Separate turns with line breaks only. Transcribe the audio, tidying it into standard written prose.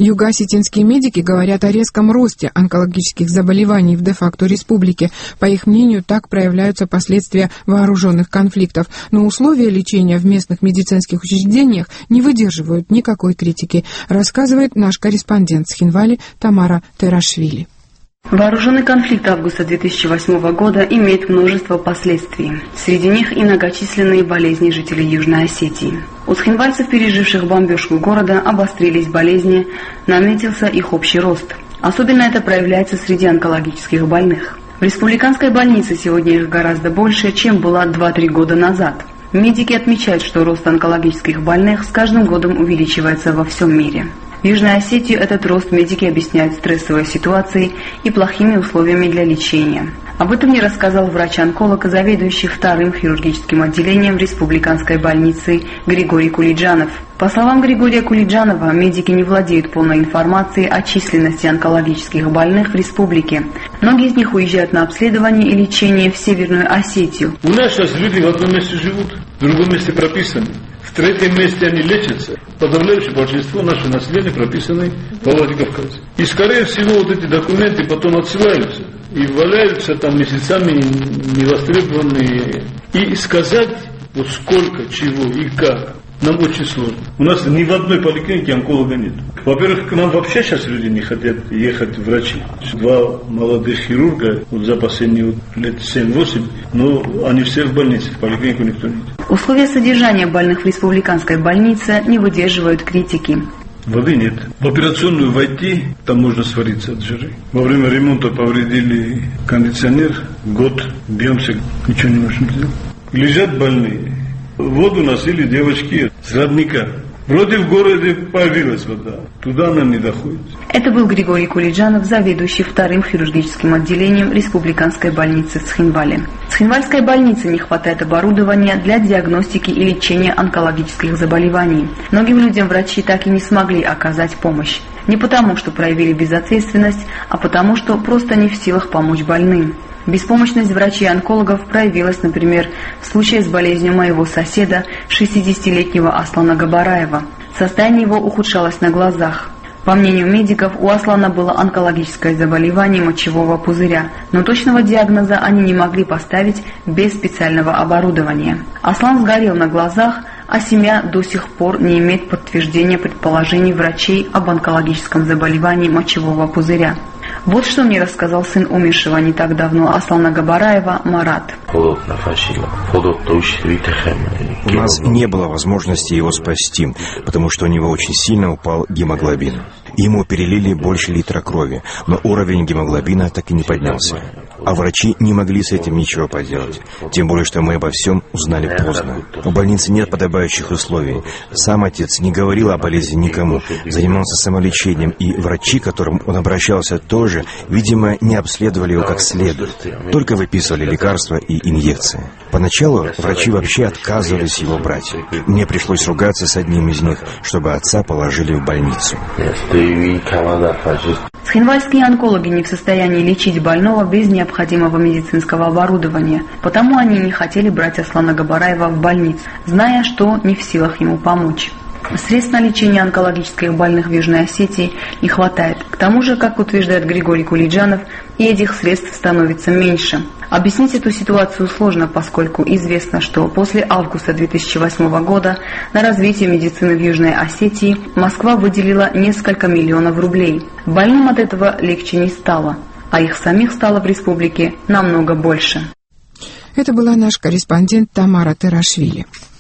Юго-осетинские медики говорят о резком росте онкологических заболеваний в де-факто республике. По их мнению, так проявляются последствия вооруженных конфликтов. Но условия лечения в местных медицинских учреждениях не выдерживают никакой критики, рассказывает наш корреспондент с Цхинвали Тамара Терашвили.
Вооруженный конфликт августа 2008 года имеет множество последствий. Среди них и многочисленные болезни жителей Южной Осетии. У цхинвальцев, переживших бомбежку города, обострились болезни, наметился их общий рост. Особенно это проявляется среди онкологических больных. В республиканской больнице сегодня их гораздо больше, чем было 2-3 года назад. Медики отмечают, что рост онкологических больных с каждым годом увеличивается во всем мире. В Южной Осетии этот рост медики объясняют стрессовой ситуацией и плохими условиями для лечения. Об этом мне рассказал врач-онколог, заведующий вторым хирургическим отделением республиканской больницы Григорий Кулиджанов. По словам Григория Кулиджанова, медики не владеют полной информацией о численности онкологических больных в республике. Многие из них уезжают на обследование и лечение в Северную Осетию.
У нас сейчас люди в одном месте живут, в другом месте прописаны. В третьем месте они лечатся. Подавляющее большинство нашего населения прописаны во Владикавказе. И, скорее всего, вот эти документы потом отсылаются. И валяются там месяцами невостребованные. И сказать, вот сколько, чего и как, нам очень сложно. У нас ни в одной поликлинике онколога нет. Во-первых, к нам вообще сейчас люди не хотят ехать врачи. 2 молодых хирурга вот за последние лет 7-8, но они все в больнице, в поликлинику никто не идет.
Условия содержания больных в республиканской больнице не выдерживают критики.
Воды нет. В операционную войти, там можно свариться от жары. Во время ремонта повредили кондиционер, год бьемся, ничего не можем сделать. Лежат больные. Воду носили девочки с родника. Вроде в городе появилась вода, туда она не доходит.
Это был Григорий Кулиджанов, заведующий вторым хирургическим отделением республиканской больницы в Цхинвале. В Цхинвальской больнице не хватает оборудования для диагностики и лечения онкологических заболеваний. Многим людям врачи так и не смогли оказать помощь. Не потому, что проявили безответственность, а потому, что просто не в силах помочь больным. Беспомощность врачей-онкологов проявилась, например, в случае с болезнью моего соседа, 60-летнего Аслана Габараева. Состояние его ухудшалось на глазах. По мнению медиков, у Аслана было онкологическое заболевание мочевого пузыря, но точного диагноза они не могли поставить без специального оборудования. Аслан сгорел на глазах, а семья до сих пор не имеет подтверждения предположений врачей об онкологическом заболевании мочевого пузыря. Вот что мне рассказал сын умершего не так давно Аслана Габараева Марат.
У нас не было возможности его спасти, потому что у него очень сильно упал гемоглобин. Ему перелили больше литра крови, но уровень гемоглобина так и не поднялся. А врачи не могли с этим ничего поделать. Тем более, что мы обо всем узнали поздно. В больнице нет подобающих условий. Сам отец не говорил о болезни никому, занимался самолечением, и врачи, к которым он обращался, тоже, видимо, не обследовали его как следует. Только выписывали лекарства и инъекции. Поначалу врачи вообще отказывались его брать. Мне пришлось ругаться с одним из них, чтобы отца положили в больницу.
Цхинвальские онкологи не в состоянии лечить больного без необходимого медицинского оборудования, потому они не хотели брать Аслана Габараева в больницу, зная, что не в силах ему помочь. Средств на лечение онкологических больных в Южной Осетии не хватает. К тому же, как утверждает Григорий Кулиджанов, и этих средств становится меньше. Объяснить эту ситуацию сложно, поскольку известно, что после августа 2008 года на развитие медицины в Южной Осетии Москва выделила несколько миллионов рублей. Больным от этого легче не стало, а их самих стало в республике намного больше.
Это была наш корреспондент Тамара Терашвили.